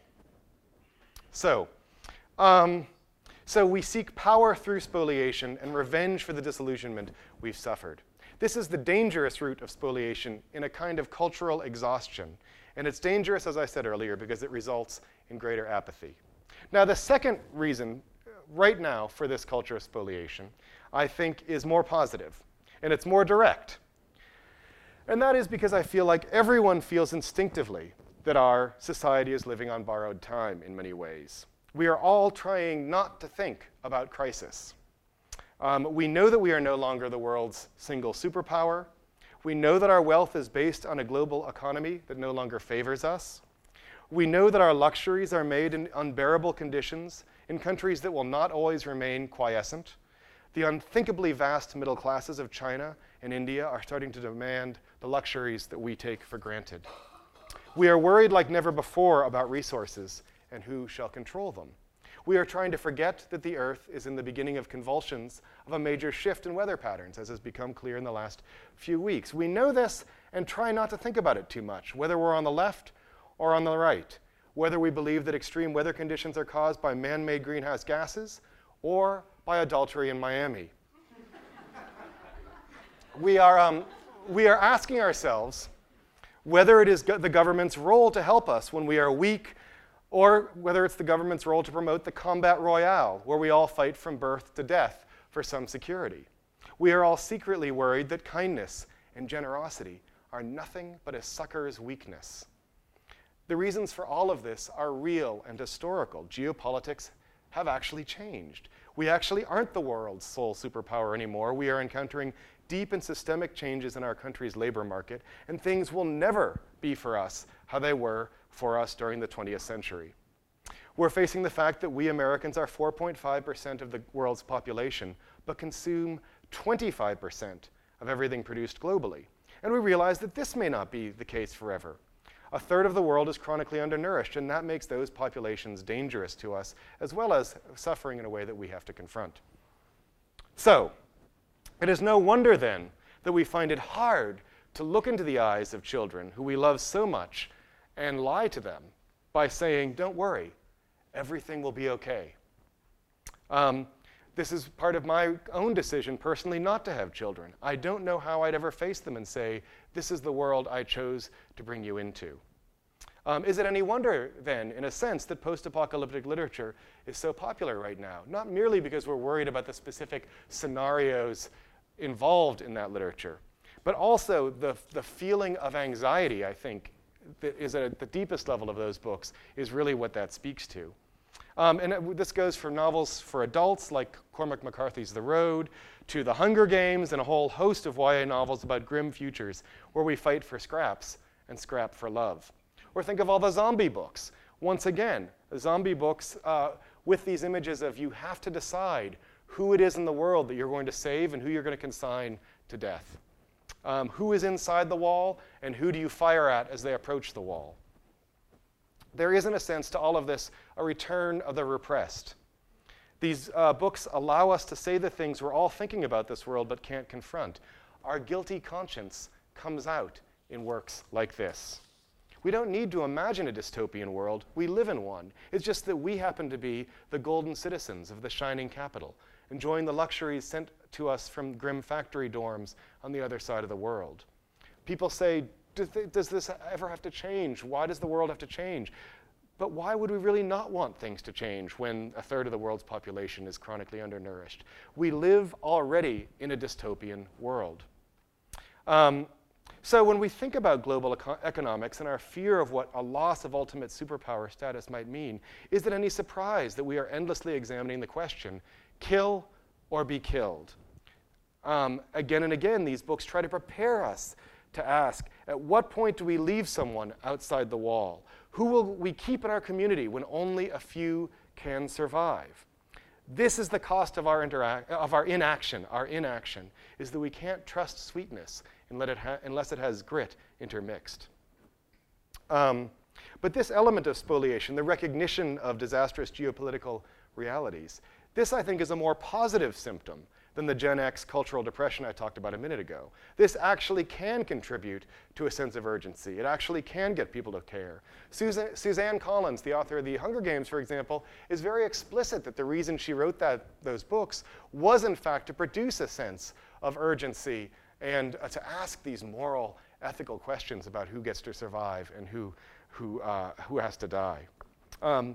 So, um, so we seek power through spoliation and revenge for the disillusionment we've suffered. This is the dangerous route of spoliation in a kind of cultural exhaustion. And it's dangerous, as I said earlier, because it results in greater apathy. Now, the second reason right now for this culture of spoliation, I think, is more positive, and it's more direct. And that is because I feel like everyone feels instinctively that our society is living on borrowed time in many ways. We are all trying not to think about crisis. Um, we know that we are no longer the world's single superpower. We know that our wealth is based on a global economy that no longer favors us. We know that our luxuries are made in unbearable conditions in countries that will not always remain quiescent. The unthinkably vast middle classes of China and India are starting to demand the luxuries that we take for granted. We are worried like never before about resources and who shall control them. We are trying to forget that the Earth is in the beginning of convulsions of a major shift in weather patterns, as has become clear in the last few weeks. We know this and try not to think about it too much, whether we're on the left or on the right, whether we believe that extreme weather conditions are caused by man-made greenhouse gases or by adultery in Miami. we, are, um, we are asking ourselves whether it is go- the government's role to help us when we are weak, or whether it's the government's role to promote the combat royale, where we all fight from birth to death for some security. We are all secretly worried that kindness and generosity are nothing but a sucker's weakness. The reasons for all of this are real and historical. Geopolitics have actually changed. We actually aren't the world's sole superpower anymore. We are encountering deep and systemic changes in our country's labor market, and things will never be for us how they were for us during the twentieth century. We're facing the fact that we Americans are four point five percent of the world's population, but consume twenty-five percent of everything produced globally. And we realize that this may not be the case forever. A third of the world is chronically undernourished, and that makes those populations dangerous to us, as well as suffering in a way that we have to confront. So, it is no wonder then that we find it hard to look into the eyes of children who we love so much and lie to them by saying, don't worry, everything will be okay. Um, this is part of my own decision personally not to have children. I don't know how I'd ever face them and say, this is the world I chose to bring you into. Um, is it any wonder then, in a sense, that post-apocalyptic literature is so popular right now? Not merely because we're worried about the specific scenarios involved in that literature, but also the, the feeling of anxiety, I think, that is at the deepest level of those books is really what that speaks to. Um, and it, this goes from novels for adults like Cormac McCarthy's The Road, to The Hunger Games, and a whole host of Y A novels about grim futures where we fight for scraps and scrap for love. Or think of all the zombie books. Once again, the zombie books uh, with these images of you have to decide who it is in the world that you're going to save and who you're going to consign to death. Um, who is inside the wall and who do you fire at as they approach the wall? There is, in a sense, to all of this, a return of the repressed. These uh, books allow us to say the things we're all thinking about this world but can't confront. Our guilty conscience comes out in works like this. We don't need to imagine a dystopian world. We live in one. It's just that we happen to be the golden citizens of the shining capital, enjoying the luxuries sent to us from grim factory dorms on the other side of the world. People say, does this ever have to change? Why does the world have to change? But why would we really not want things to change when a third of the world's population is chronically undernourished? We live already in a dystopian world. Um, so when we think about global eco- economics and our fear of what a loss of ultimate superpower status might mean, is it any surprise that we are endlessly examining the question, kill or be killed? Um, again and again, these books try to prepare us to ask, at what point do we leave someone outside the wall? Who will we keep in our community when only a few can survive? This is the cost of our, interac- of our inaction. Our inaction is that we can't trust sweetness and let it ha- unless it has grit intermixed. Um, but this element of spoliation, the recognition of disastrous geopolitical realities, this, I think, is a more positive symptom than the Gen X cultural depression I talked about a minute ago. This actually can contribute to a sense of urgency. It actually can get people to care. Susan, Suzanne Collins, the author of The Hunger Games, for example, is very explicit that the reason she wrote that, those books was, in fact, to produce a sense of urgency and uh, to ask these moral, ethical questions about who gets to survive and who, who, uh, who has to die. Um,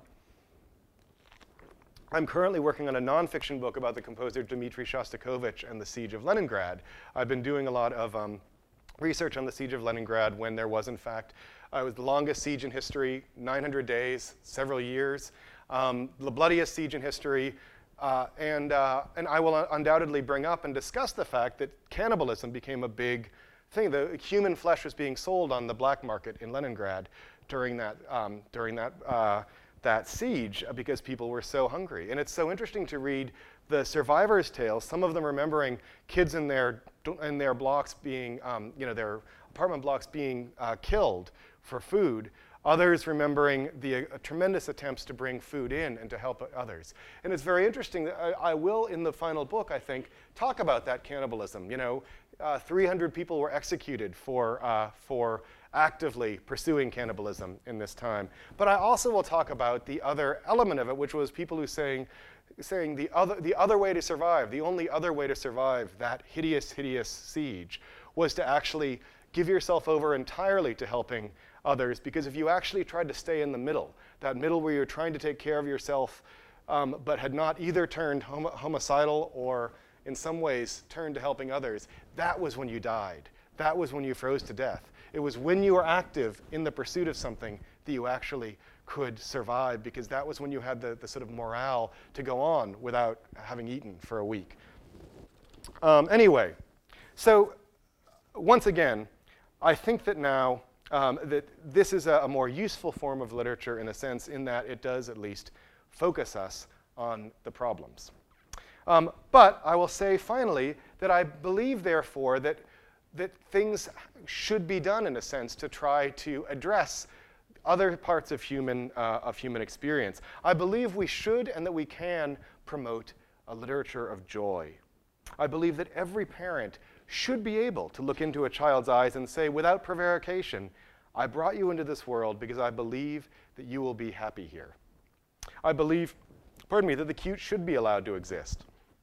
I'm currently working on a nonfiction book about the composer Dmitri Shostakovich and the Siege of Leningrad. I've been doing a lot of um, research on the Siege of Leningrad when there was, in fact, uh, it was the longest siege in history, nine hundred days, several years, um, the bloodiest siege in history, uh, and, uh, and I will undoubtedly bring up and discuss the fact that cannibalism became a big thing. The human flesh was being sold on the black market in Leningrad during that, um, during that uh, that siege because people were so hungry. And it's so interesting to read the survivors' tales, some of them remembering kids in their, in their blocks being, um, you know, their apartment blocks being uh, killed for food, others remembering the uh, tremendous attempts to bring food in and to help others. And it's very interesting that I, I will, in the final book, I think, talk about that cannibalism. You know, uh, three hundred people were executed for, uh, for actively pursuing cannibalism in this time. But I also will talk about the other element of it, which was people who saying, saying the other, the other way to survive, the only other way to survive that hideous, hideous siege was to actually give yourself over entirely to helping others, because if you actually tried to stay in the middle, that middle where you're trying to take care of yourself, um, but had not either turned hom- homicidal or in some ways turned to helping others, that was when you died. That was when you froze to death. It was when you were active in the pursuit of something that you actually could survive, because that was when you had the, the sort of morale to go on without having eaten for a week. Um, anyway, so once again, I think that now um, that this is a, a more useful form of literature in a sense in that it does at least focus us on the problems. Um, but I will say finally that I believe, therefore, that, that things should be done, in a sense, to try to address other parts of human, uh, of human experience. I believe we should and that we can promote a literature of joy. I believe that every parent should be able to look into a child's eyes and say, without prevarication, I brought you into this world because I believe that you will be happy here. I believe, pardon me, that the cute should be allowed to exist.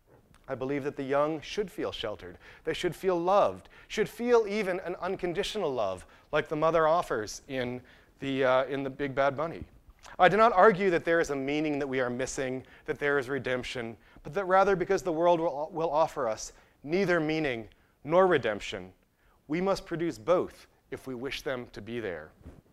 I believe that the young should feel sheltered. They should feel loved, should feel even an unconditional love, like the mother offers in the, uh, in the Big Bad Bunny. I do not argue that there is a meaning that we are missing, that there is redemption, but that rather, because the world will, will offer us neither meaning nor redemption, we must produce both if we wish them to be there.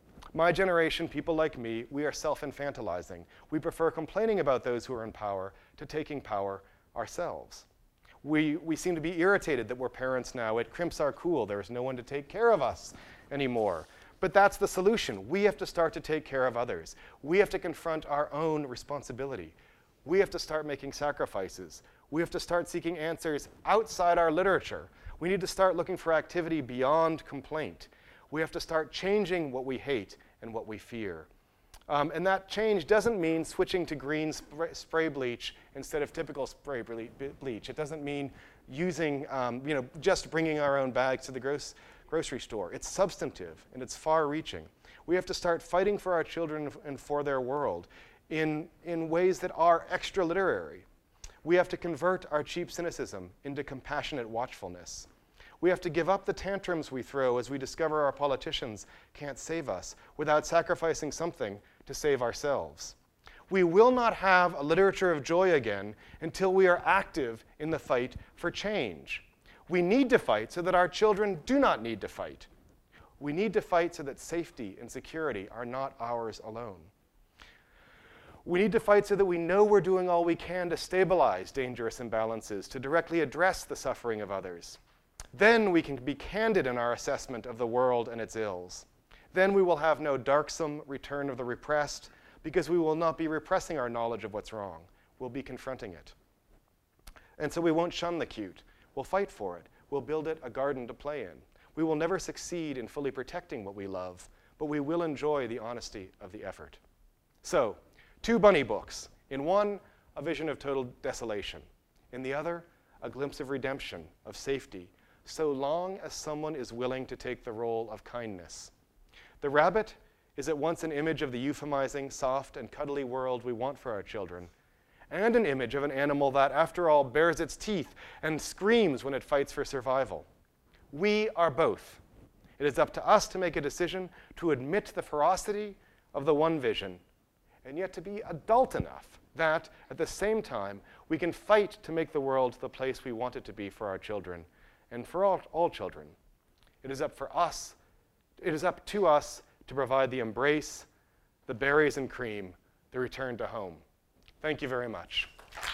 My generation, people like me, we are self-infantilizing. We prefer complaining about those who are in power to taking power ourselves. We, we seem to be irritated that we're parents now. It crimps our cool. There's no one to take care of us anymore. But that's the solution. We have to start to take care of others. We have to confront our own responsibility. We have to start making sacrifices. We have to start seeking answers outside our literature. We need to start looking for activity beyond complaint. We have to start changing what we hate and what we fear. Um, and that change doesn't mean switching to green spray, spray bleach instead of typical spray bleach. It doesn't mean using, um, you know, just bringing our own bags to the gross, grocery store. It's substantive and it's far-reaching. We have to start fighting for our children and for their world in, in ways that are extra-literary. We have to convert our cheap cynicism into compassionate watchfulness. We have to give up the tantrums we throw as we discover our politicians can't save us without sacrificing something to save ourselves. We will not have a literature of joy again until we are active in the fight for change. We need to fight so that our children do not need to fight. We need to fight so that safety and security are not ours alone. We need to fight so that we know we're doing all we can to stabilize dangerous imbalances, to directly address the suffering of others. Then we can be candid in our assessment of the world and its ills. Then we will have no darksome return of the repressed, because we will not be repressing our knowledge of what's wrong. We'll be confronting it. And so we won't shun the cute. We'll fight for it. We'll build it a garden to play in. We will never succeed in fully protecting what we love, but we will enjoy the honesty of the effort. So, two bunny books. In one, a vision of total desolation. In the other, a glimpse of redemption, of safety, so long as someone is willing to take the role of kindness. The rabbit is at once an image of the euphemizing, soft, and cuddly world we want for our children, and an image of an animal that, after all, bares its teeth and screams when it fights for survival. We are both. It is up to us to make a decision to admit the ferocity of the one vision, and yet to be adult enough that, at the same time, we can fight to make the world the place we want it to be for our children, and for all, all children. It is up for us, it is up to us to provide the embrace, the berries and cream, the return to home. Thank you very much.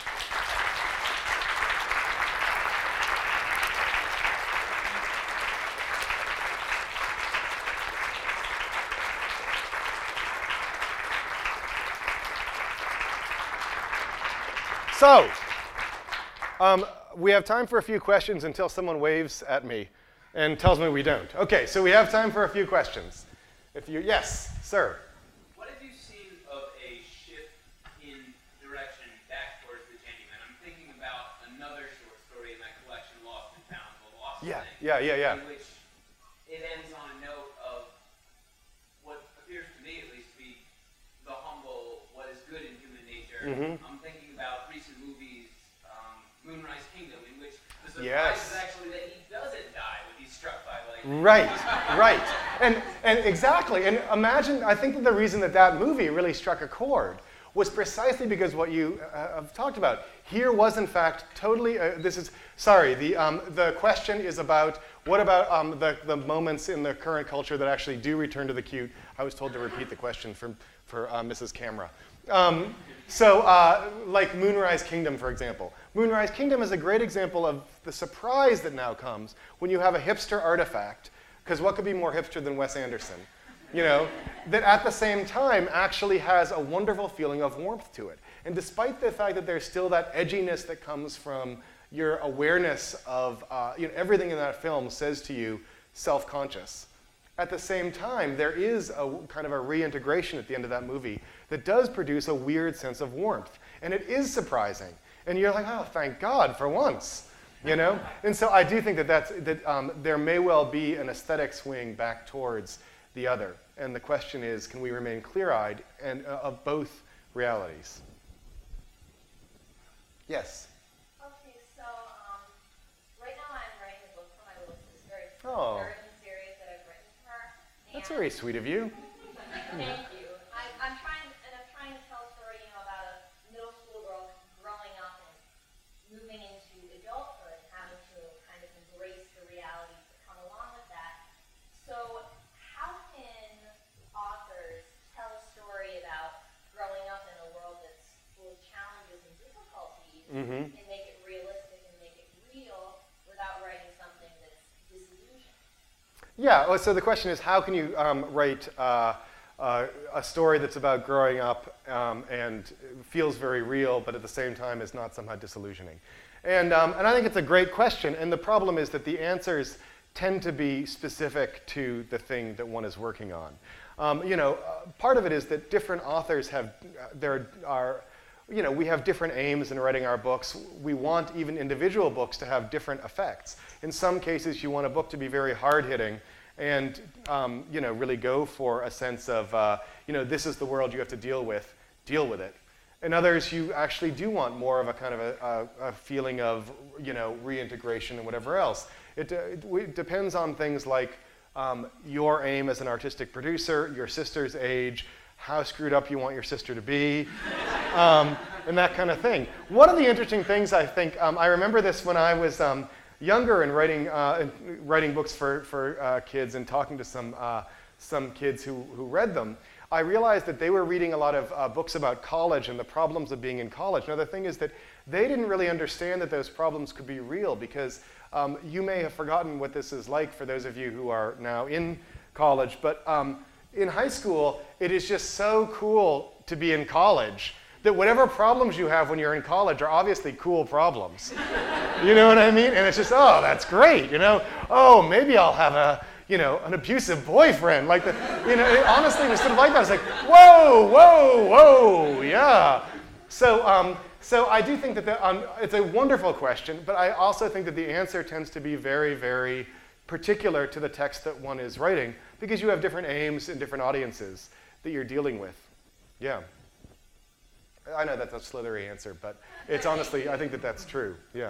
So, um, we have time for a few questions until someone waves at me and tells me we don't. Okay, so we have time for a few questions. If you, yes, sir. What have you seen of a shift in direction back towards the genuine? I'm thinking about another short story in that collection, Lost and Found, The Lost Yeah, Thing, yeah, yeah, yeah. in which it ends on a note of what appears to me, at least, to be the humble, what is good in human nature. Mm-hmm. I'm thinking about recent movies, um, Moonrise Kingdom, in which the surprise Yes. is actually that he doesn't die when he's struck by lightning. Right, right. And, and exactly, and imagine, I think that the reason that that movie really struck a chord was precisely because what you uh, have talked about. Here was, in fact, totally, uh, this is, sorry, the, um, the question is about, what about um, the, the moments in the current culture that actually do return to the cute? I was told to repeat the question for, for uh, Missus Camera. Um, so, uh, like Moonrise Kingdom, for example. Moonrise Kingdom is a great example of the surprise that now comes when you have a hipster artifact, because what could be more hipster than Wes Anderson? You know, that at the same time actually has a wonderful feeling of warmth to it. And despite the fact that there's still that edginess that comes from your awareness of, uh, you know, everything in that film says to you, self-conscious. At the same time, there is a kind of a reintegration at the end of that movie that does produce a weird sense of warmth. And it is surprising. And you're like, oh, thank God for once, you know? And so I do think that, that's, that um, there may well be an aesthetic swing back towards the other. And the question is, can we remain clear-eyed and uh, of both realities? Yes? Okay, so um, right now I'm writing a book for my little sister. It's the Oh. third in the series that I've written for her. That's And- very sweet of you. Thank you. I, I'm trying, and I'm trying to tell a story, you know, about a middle school girl growing up and moving into adulthood and having to kind of embrace the realities that come along with that. So how can authors tell a story about growing up in a world that's full of challenges and difficulties Mm-hmm. and make it realistic and make it real without writing something that's disillusioned? Yeah, well, so the question is, how can you um, write uh, uh, a story that's about growing up um, and feels very real, but at the same time is not somehow disillusioning? And, um, and I think it's a great question, and the problem is that the answers tend to be specific to the thing that one is working on. Um, you know, uh, part of it is that different authors have, uh, there are, you know, we have different aims in writing our books. We want even individual books to have different effects. In some cases, you want a book to be very hard-hitting and, um, you know, really go for a sense of, uh, you know, this is the world you have to deal with, deal with it. In others, you actually do want more of a kind of a, a, a feeling of, you know, reintegration and whatever else. It, uh, it, it depends on things like um, your aim as an artistic producer, your sister's age, how screwed up you want your sister to be, um, and that kind of thing. One of the interesting things I think, um, I remember this when I was um, younger and writing, uh, writing books for, for uh, kids and talking to some, uh, some kids who, who read them. I realized that they were reading a lot of uh, books about college and the problems of being in college. Now the thing is that they didn't really understand that those problems could be real, because um, you may have forgotten what this is like for those of you who are now in college, but um, in high school, it is just so cool to be in college that whatever problems you have when you're in college are obviously cool problems. You know what I mean? And it's just, oh, that's great, you know? Oh, maybe I'll have a, you know, an abusive boyfriend. Like, the, you know, it, honestly, it was sort of like that. I was like, whoa, whoa, whoa, yeah. So, um, so I do think that the, um, it's a wonderful question, but I also think that the answer tends to be very, very particular to the text that one is writing, because you have different aims and different audiences that you're dealing with. Yeah. I know that's a slithery answer, but it's honestly, I think that that's true. Yeah.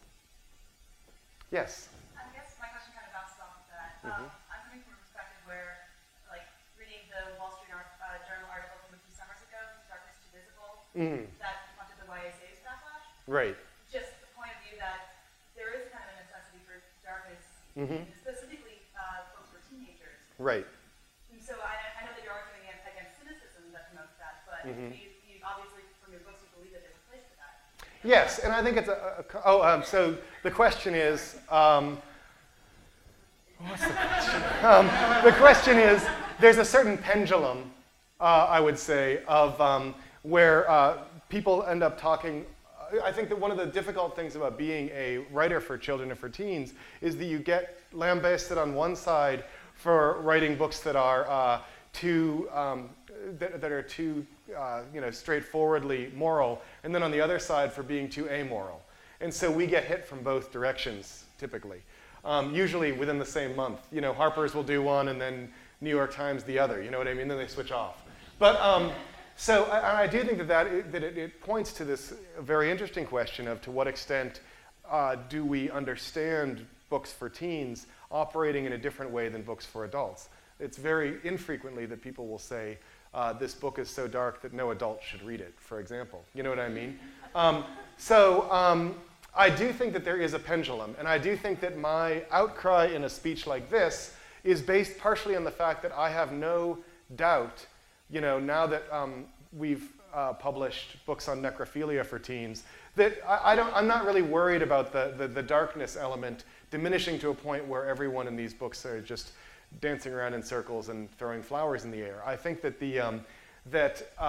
Yes? I guess my question kind of bounces off of that. Um, Mhm. I'm coming from a perspective where, like, reading the Wall Street art, uh, Journal article from a few summers ago, Darkness Too Visible, Mm. that confronted the Y A C's backlash. Right. Just the point of view that there is kind of a necessity for darkness, Mhm. specifically uh, books for teenagers. Right. And so I, I know that you're arguing against, against cynicism that promotes that, but Mhm. you, you obviously, from your books, you believe that there's a place for that. Yes, and I think it's a, a oh, um, so the question is, um, what's the question? Um, the question is, there's a certain pendulum, uh, I would say, of um, where uh, people end up talking. I think that one of the difficult things about being a writer for children and for teens is that you get lambasted on one side for writing books that are uh, too um, that, that are too uh, you know straightforwardly moral, and then on the other side for being too amoral. And so we get hit from both directions typically, um, usually within the same month. You know, Harper's will do one, and then New York Times the other. You know what I mean? Then they switch off. But um, so I, I do think that that, that it, it points to this very interesting question of to what extent uh, do we understand books for teens operating in a different way than books for adults. It's very infrequently that people will say, uh, this book is so dark that no adult should read it, for example. You know what I mean? Um, so um, I do think that there is a pendulum, and I do think that my outcry in a speech like this is based partially on the fact that I have no doubt, you know, now that um, we've uh, published books on necrophilia for teens, that I, I don't, I'm not really worried about the, the, the darkness element diminishing to a point where everyone in these books are just dancing around in circles and throwing flowers in the air. I think that the um, that uh,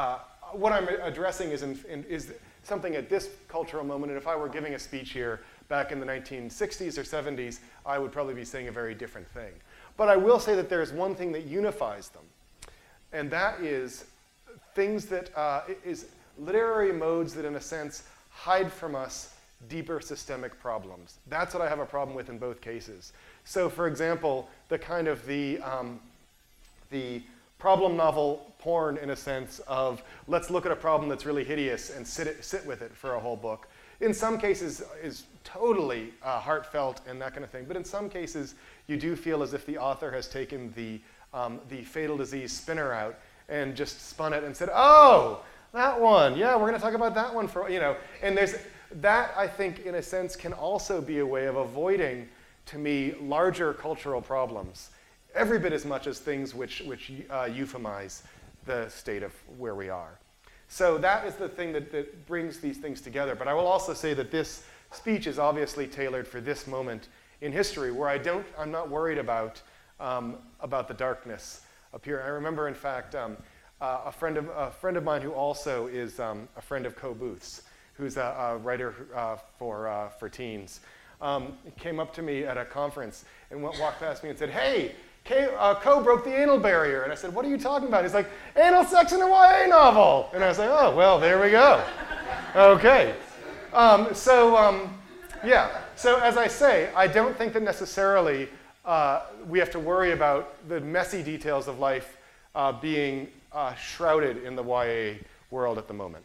what I'm addressing is, in, in, is something at this cultural moment, and if I were giving a speech here back in the nineteen sixties or seventies, I would probably be saying a very different thing. But I will say that there is one thing that unifies them, and that is things that uh, is literary modes that, in a sense, hide from us deeper systemic problems. That's what I have a problem with in both cases. So, for example, the kind of the, um, the problem novel porn, in a sense, of let's look at a problem that's really hideous and sit, it, sit with it for a whole book. In some cases is totally uh, heartfelt and that kind of thing, but in some cases you do feel as if the author has taken the, um, the fatal disease spinner out and just spun it and said, oh, that one, yeah, we're gonna talk about that one for, you know, and there's, that I think in a sense can also be a way of avoiding, to me, larger cultural problems, every bit as much as things which, which uh, euphemize the state of where we are. So that is the thing that, that brings these things together. But I will also say that this speech is obviously tailored for this moment in history where I don't, I'm not worried about, um, about the darkness up here. I remember, in fact, um, uh, a, friend of, a friend of mine who also is um, a friend of Co Booth's, who's a, a writer uh, for, uh, for teens, um, came up to me at a conference and went, walked past me and said, hey, K, uh, Co broke the anal barrier. And I said, what are you talking about? He's like, anal sex in a Y A novel. And I was like, oh, well, there we go. Okay. Um, so, um, yeah. So as I say, I don't think that necessarily uh, we have to worry about the messy details of life uh, being uh, shrouded in the Y A world at the moment.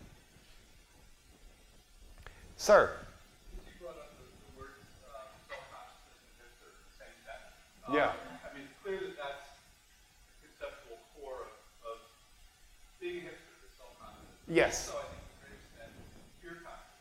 Sir? You brought up the, the word uh, self-consciousness and hipster at the same time. Um, Yeah. I mean, it's clear that that's the conceptual core of, of being a hipster is self-conscious. Yes. Also, I think to a great extent, peer conscious.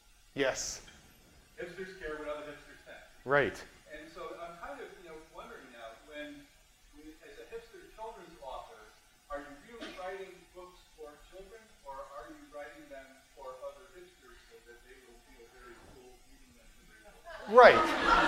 Yes. Hipsters care what other hipsters think. Right. And so I'm kind of, you know, wondering now, when, when as a hipster children's author, are you really writing books for children, or are you writing them for other hipsters so that they will feel very cool reading them to their books? Right.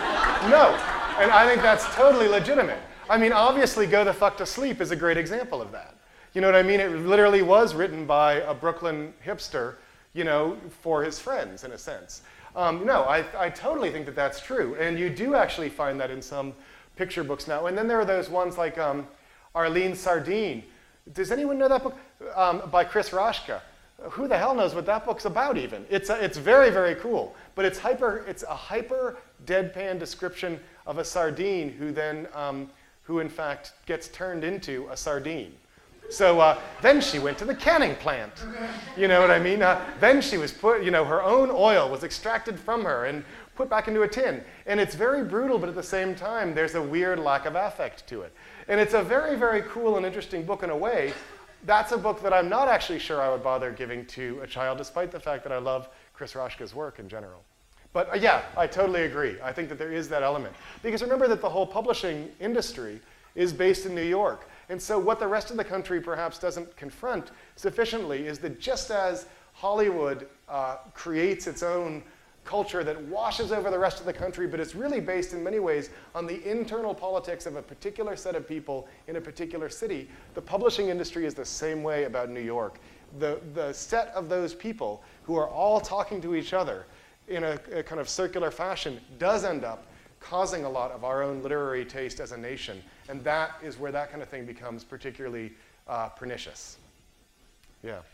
No. And I think that's totally legitimate. I mean, obviously, Go the Fuck to Sleep is a great example of that. You know what I mean? It literally was written by a Brooklyn hipster, you know, for his friends, in a sense. Um, no, I, I totally think that that's true. And you do actually find that in some picture books now. And then there are those ones like um, Arlene Sardine. Does anyone know that book? Um, by Chris Roshka. Who the hell knows what that book's about even? It's, a, it's very, very cool. But it's, hyper, it's a hyper deadpan description of a sardine who then, um, who in fact gets turned into a sardine. So uh, then she went to the canning plant. You know what I mean? Uh, then she was put, you know, her own oil was extracted from her and put back into a tin. And it's very brutal, but at the same time, there's a weird lack of affect to it. And it's a very, very cool and interesting book in a way. That's a book that I'm not actually sure I would bother giving to a child, despite the fact that I love Chris Roshka's work in general. But uh, yeah, I totally agree. I think that there is that element. Because remember that the whole publishing industry is based in New York. And so what the rest of the country perhaps doesn't confront sufficiently is that just as Hollywood uh, creates its own culture that washes over the rest of the country, but it's really based in many ways on the internal politics of a particular set of people in a particular city, the publishing industry is the same way about New York. The, the set of those people who are all talking to each other in a, a kind of circular fashion does end up causing a lot of our own literary taste as a nation. And that is where that kind of thing becomes particularly uh, pernicious. Yeah.